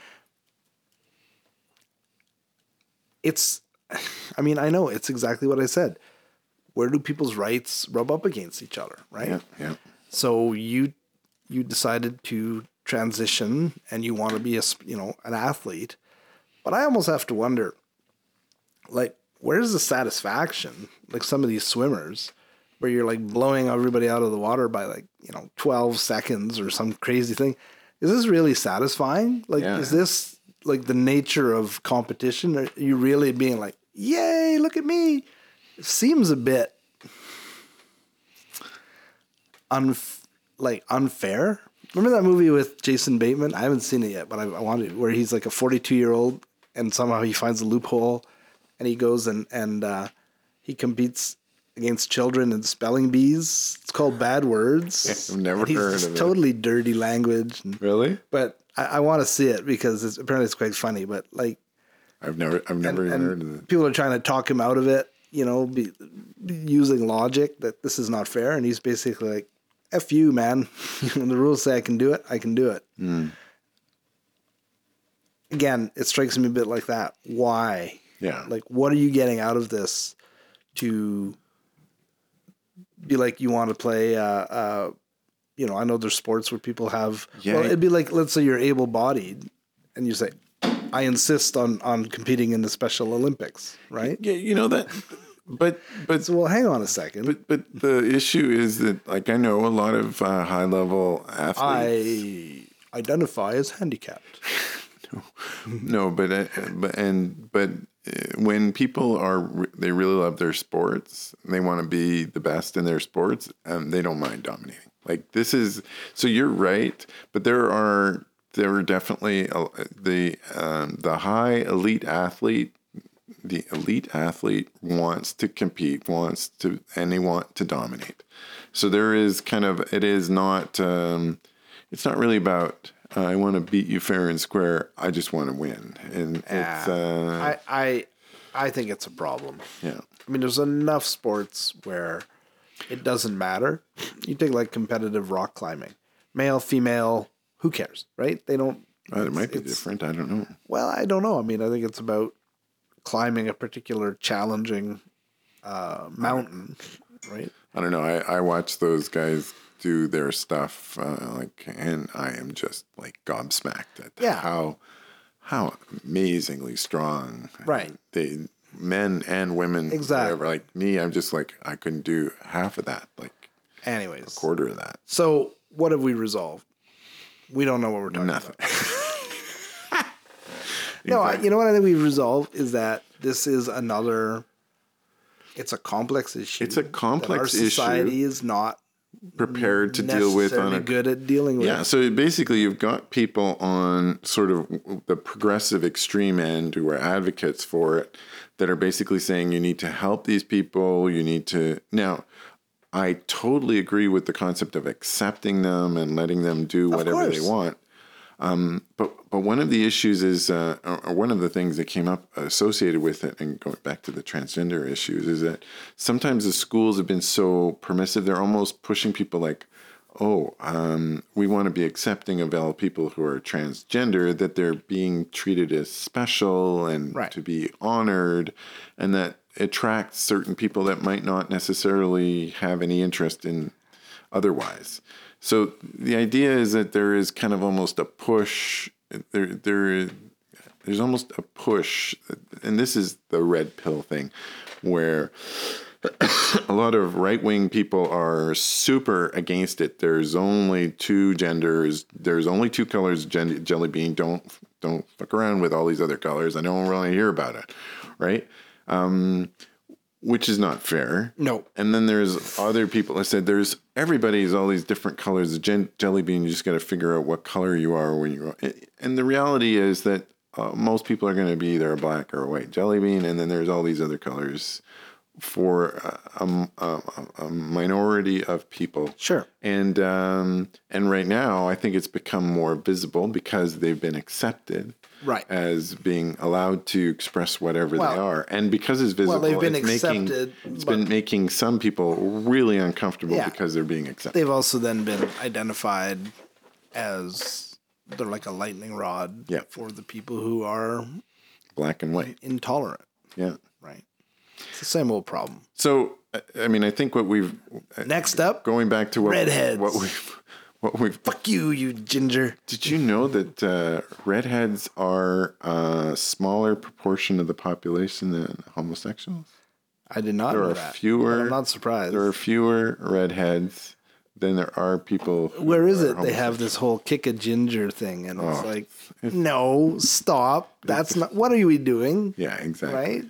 I know it's exactly what I said. Where do people's rights rub up against each other, right? Yeah. So you decided to transition and you want to be an athlete, but I almost have to wonder, like, where's the satisfaction? Like some of these swimmers, where you're like blowing everybody out of the water by 12 seconds or some crazy thing. Is this really satisfying? Like, is this like the nature of competition? Are you really being like, yay, look at me? It seems a bit unfair. Remember that movie with Jason Bateman? I haven't seen it yet, but I wanted to, where he's like a 42-year-old and somehow he finds a loophole and he goes and he competes against children in spelling bees. It's called Bad Words. I've never heard of it. Totally dirty language. Really? But I want to see it because apparently it's quite funny. But like, I've never even heard of it. People are trying to talk him out of it. Using logic that this is not fair, and he's basically like, "F you, man. The rules say I can do it. I can do it." Again, it strikes me a bit like that. Why? Yeah. Like, what are you getting out of this to be like you want to play, I know there's sports where people have. Yeah. Well, it'd be like, let's say you're able-bodied, and you say, "I insist on competing in the Special Olympics," right? Yeah, that. But So, well, hang on a second. but the issue is that, like, I know a lot of high level athletes. I identify as handicapped. No, but when people they really love their sports, they want to be the best in their sports, they don't mind dominating. Like, this is, so you're right, but there are definitely the high elite athlete. The elite athlete wants to compete, and they want to dominate. So there is kind of, it is not, it's not really about, I want to beat you fair and square. I just want to win. And it's, I think it's a problem. yeah. I mean, there's enough sports where it doesn't matter. You take like competitive rock climbing, male, female, who cares, right? They don't. It might be different. I don't know. Well, I don't know. I mean, I think it's about climbing a particular challenging mountain, right? I don't know. I watch those guys do their stuff, and I am just like gobsmacked at how amazingly strong, right? They, men and women, exactly. Whatever. Like me, I'm just like, I couldn't do half of that. Like, anyways, a quarter of that. So what have we resolved? We don't know what we're talking Nothing. about. No, you know what I think we've resolved is that this is another. It's a complex issue. It's a complex issue. Our society is not prepared to deal with good at dealing with. Yeah, so basically you've got people on sort of the progressive extreme end who are advocates for it that are basically saying you need to help these people, you need to. Now, I totally agree with the concept of accepting them and letting them do whatever they want. But one of the issues is, or one of the things that came up associated with it, and going back to the transgender issues, is that sometimes the schools have been so permissive, they're almost pushing people like, we want to be accepting of all people who are transgender, that they're being treated as special and to be honored, and that attracts certain people that might not necessarily have any interest in otherwise. So the idea is that there is kind of almost a push. There's almost a push, and this is the red pill thing, where a lot of right-wing people are super against it. There's only two genders. There's only two colors of jelly bean. Don't fuck around with all these other colors. I don't really hear about it, right? Which is not fair. No. And then there's other people. I said everybody's all these different colors of jelly bean. You just got to figure out what color you are when you're. And the reality is that most people are going to be either a black or a white jelly bean, and then there's all these other colors for a minority of people. Sure. And right now, I think it's become more visible because they've been accepted. Right. As being allowed to express whatever they are. And because it's visible, they've been accepted. It's been making some people really uncomfortable because they're being accepted. They've also then been identified as they're like a lightning rod for the people who are black and white. Intolerant. Yeah. Right. It's the same old problem. So, I mean, I think what we've... Next up, going back to redheads. What we've fuck you ginger. Did you know that redheads are a smaller proportion of the population than homosexuals? I did not know that. Fewer. I'm not surprised. There are fewer redheads than there are people. Where is it? They have this whole kick a ginger thing, and it's like, no, stop. That's not. What are we doing? Yeah, exactly. Right.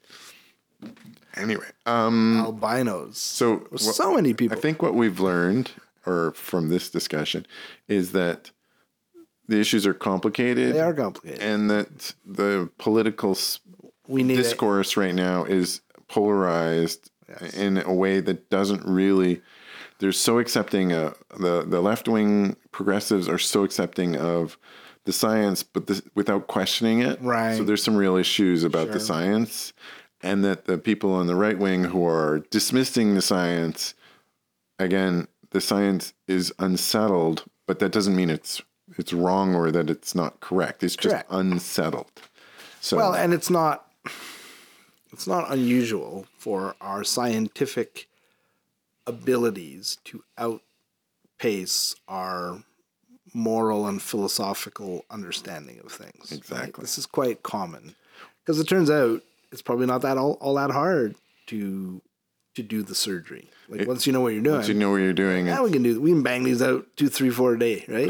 Anyway, albinos. So many people. I think what we've learned, or from this discussion, is that the issues are complicated. They are complicated. And that the political discourse right now is polarized in a way that doesn't really... They're so accepting, the left-wing progressives are so accepting of the science, but without questioning it. Right. So there's some real issues about the science. And that the people on the right wing who are dismissing the science, again... The science is unsettled, but that doesn't mean it's wrong or that it's not correct. It's just unsettled. So and it's not unusual for our scientific abilities to pace our moral and philosophical understanding of things. right? Exactly. This is quite common because it turns out it's probably not that all that hard to do the surgery. Like once you know what you're doing, Once you know what you're doing, now we can bang these out 2, 3, 4 a day, right?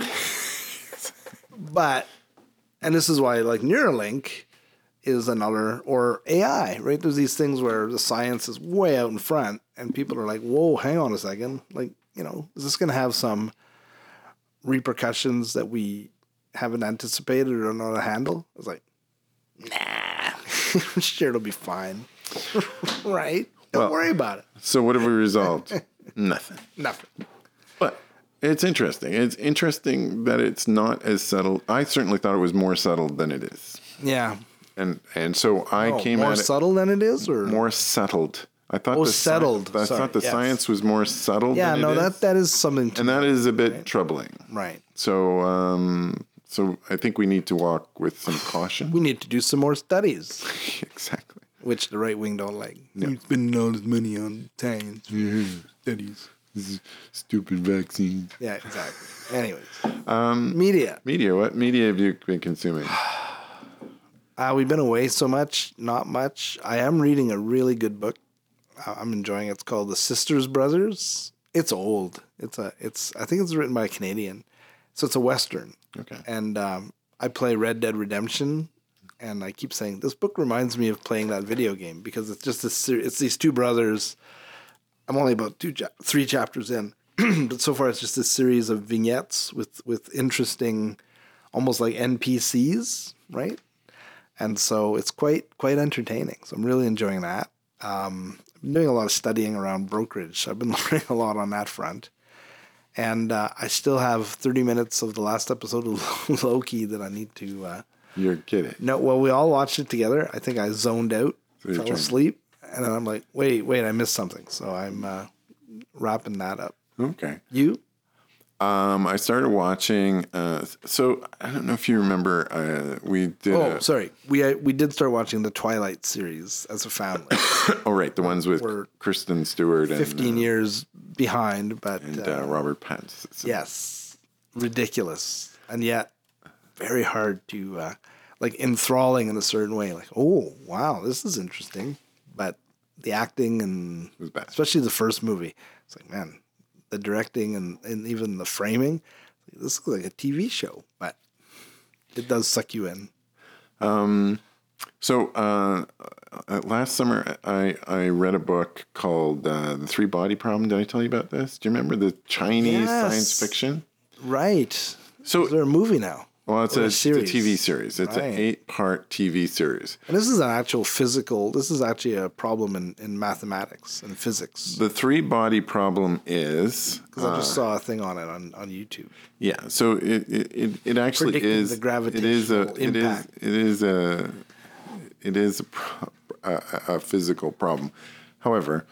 And this is why like Neuralink is another, or AI, right? There's these things where the science is way out in front and people are like, whoa, hang on a second. Like, is this going to have some repercussions that we haven't anticipated or don't know how to handle? I was like, nah, I'm sure it'll be fine. Right? Don't worry about it. So what have we resolved? Nothing. But it's interesting. It's interesting that it's not as settled. I certainly thought it was more settled than it is. Yeah. And so I came more at it subtle than it is, or more settled. I thought settled. I thought the science was more settled. Yeah, than no, it is. that is something. And that is a bit troubling. Right. So so I think we need to walk with some caution. We need to do some more studies, Exactly. which the right wing don't like. You're spending all this money on science studies. Stupid vaccine. Yeah, exactly. Anyways, media. Media. What media have you been consuming? We've been away so much, not much. I am reading a really good book. I'm enjoying it. It's called The Sisters Brothers. It's old. I think it's written by a Canadian. So it's a Western. Okay. And I play Red Dead Redemption, and I keep saying this book reminds me of playing that video game because it's just it's these two brothers. I'm only about 3 chapters in, but so far it's just a series of vignettes with interesting, almost like NPCs, right? And so it's quite entertaining. So I'm really enjoying that. I've been doing a lot of studying around brokerage. So I've been learning a lot on that front. And I still have 30 minutes of the last episode of Loki that I need to... You're kidding. No, well, we all watched it together. I think I zoned out, fell asleep. And then I'm like, wait, I missed something. So I'm wrapping that up. Okay. You? I started watching. So I don't know if you remember. We did. Sorry. We did start watching the Twilight series as a family. Oh, right, the ones with Kristen Stewart 15 years behind, but Robert Pattinson. Yes, ridiculous, and yet very hard to enthralling in a certain way. Like, oh wow, this is interesting, but the acting and was bad. Especially the first movie, it's like, man, the directing and even the framing, this looks like a TV show, but it does suck you in. So last summer, I read a book called The Three Body Problem. Did I tell you about this? Do you remember the Chinese science fiction? Right. So is there a movie now? Well, it's a TV series. It's an 8-part TV series. And this is an actual this is actually a problem in mathematics and physics. The three-body problem is... Because I just saw a thing on it on YouTube. Yeah, so it actually predicting is... the gravitational impact. It is a physical problem. However...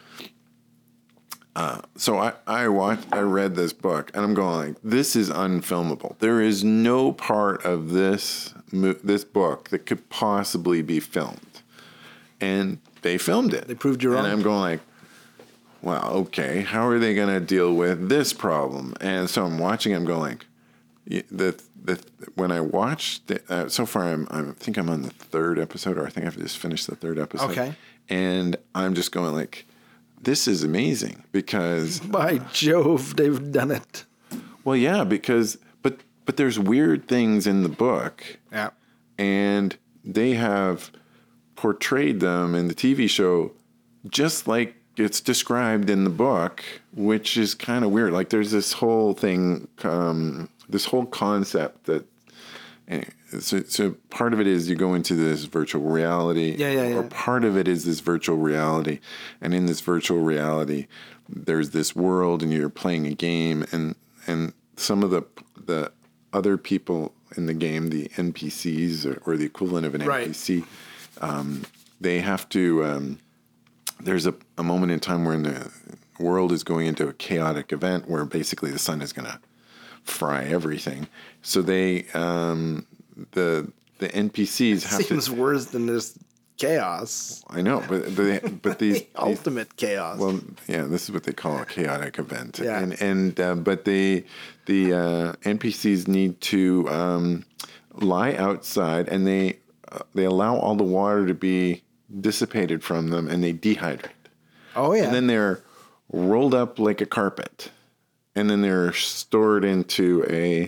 So I read this book and I'm going like, this is unfilmable. There is no part of this book that could possibly be filmed, and they filmed it. They proved you wrong. And I'm going like, well, okay, how are they going to deal with this problem? And so I'm watching. I'm going like, when I watched it, so far I think I'm on the 3rd episode, or I think I've just finished the 3rd episode. Okay. And I'm just going like, this is amazing because... By Jove, they've done it. Well, yeah, because... But there's weird things in the book. Yeah. And they have portrayed them in the TV show just like it's described in the book, which is kind of weird. Like there's this whole thing, this whole concept that... So part of it is you go into this virtual reality, or part of it is this virtual reality, and in this virtual reality, there's this world, and you're playing a game, and some of the other people in the game, the NPCs or the equivalent of an NPC, they have to. There's a moment in time where the world is going into a chaotic event where basically the sun is going to fry everything. So they, the NPCs have Seems worse than this chaos. I know, but these Ultimate chaos. well, yeah, this is what they call a chaotic event. Yeah. But the NPCs need to lie outside, and they allow all the water to be dissipated from them, and they dehydrate. Oh yeah. And then they're rolled up like a carpet, and then they're stored into a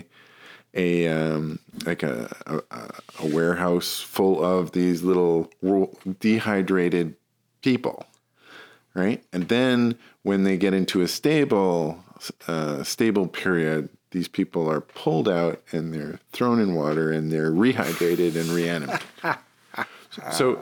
warehouse full of these little dehydrated people, right? And then when they get into a stable period, these people are pulled out and they're thrown in water and they're rehydrated and reanimated. So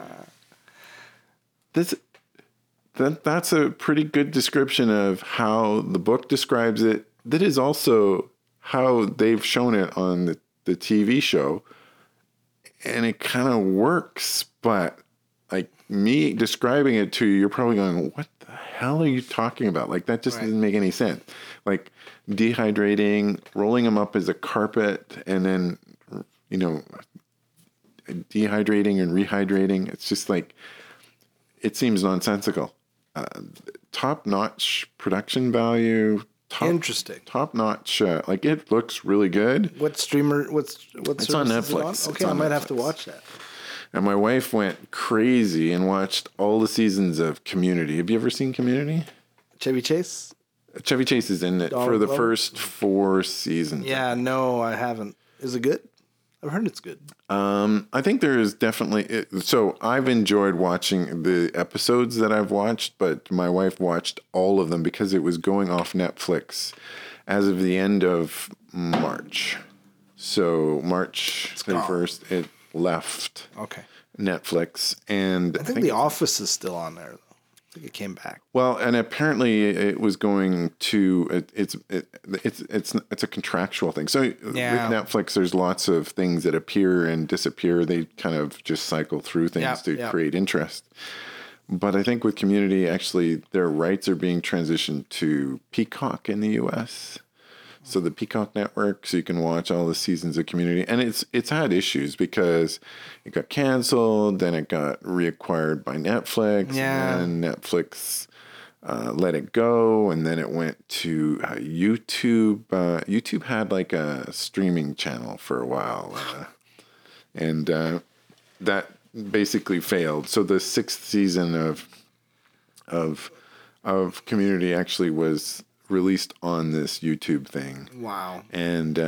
that's a pretty good description of how the book describes it. That is also how they've shown it on the TV show. And it kind of works, but like me describing it to you, you're probably going, what the hell are you talking about? Like that just doesn't make any sense. Like dehydrating, rolling them up as a carpet, and then, dehydrating and rehydrating. It's just like, it seems nonsensical. Top-notch production value. Interesting. Top-notch. Like it looks really good. What streamer? It's on Netflix. Okay, I might have to watch that. And my wife went crazy and watched all the seasons of Community. Have you ever seen Community? Chevy Chase? Chevy Chase is in it for the first 4 seasons. Yeah, no, I haven't. Is it good? I've heard it's good. I think there is definitely... So I've enjoyed watching the episodes that I've watched, but my wife watched all of them because it was going off Netflix as of the end of March. So March 31st, it left Netflix. And I think The Office is still on there, though. I think it came back. Well, and apparently it was going to it's a contractual thing. So with Netflix, there's lots of things that appear and disappear. They kind of just cycle through things to create interest. But I think with Community, actually, their rights are being transitioned to Peacock in the U.S. So the Peacock network, so you can watch all the seasons of Community. And it's had issues because it got canceled, then it got reacquired by Netflix, and then Netflix let it go, and then it went to YouTube. YouTube had like a streaming channel for a while, and that basically failed. So the 6th season of Community actually was released on this YouTube thing. Wow. And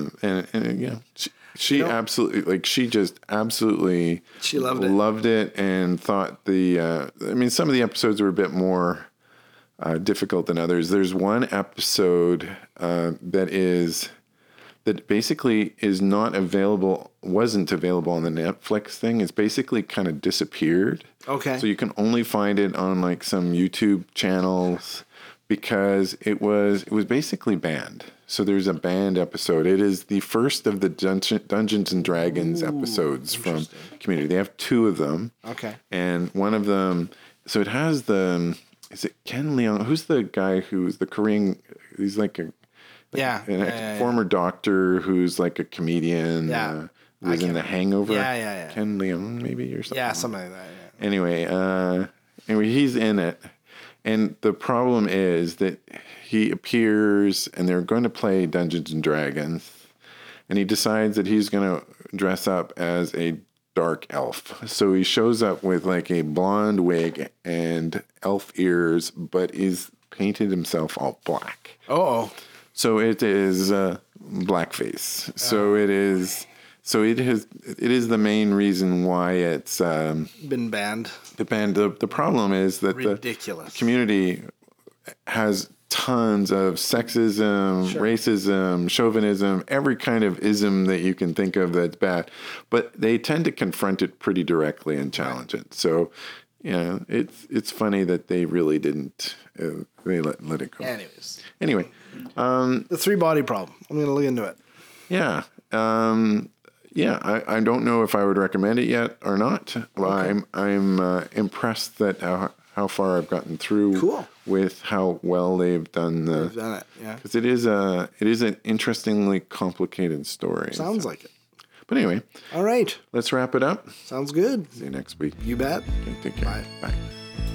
she absolutely, she loved it and thought some of the episodes were a bit more difficult than others. There's one episode that basically wasn't available on the Netflix thing. It's basically kind of disappeared. Okay. So you can only find it on like some YouTube channels, because it was basically banned. So there's a banned episode. It is the first of the Dungeons and Dragons episodes from Community. They have 2 of them. Okay. And one of them, so it has is it Ken Leung? Who's the guy who's the Korean, he's like a former doctor who's like a comedian. Yeah. Was in The Hangover. Yeah. Ken Leung, maybe, or something. Yeah, something like that, yeah. Anyway, he's in it. And the problem is that he appears and they're going to play Dungeons and Dragons, and he decides that he's going to dress up as a dark elf. So he shows up with like a blonde wig and elf ears, but he's painted himself all black. Oh. So it is blackface. So it is the main reason why it's been banned. The problem is that ridiculous. The Community has tons of sexism, racism, chauvinism, every kind of ism that you can think of that's bad. But they tend to confront it pretty directly and challenge it. So, it's funny that they really didn't. They let it go. Anyway, the 3-body problem. I'm going to look into it. Yeah. I don't know if I would recommend it yet or not. Okay. I'm impressed that how far I've gotten through with how well they've done it. Yeah, because it is an interestingly complicated story. Sounds like it. But anyway, All right. let's wrap it up. Sounds good. See you next week. You bet. Okay, take care. Bye. Bye.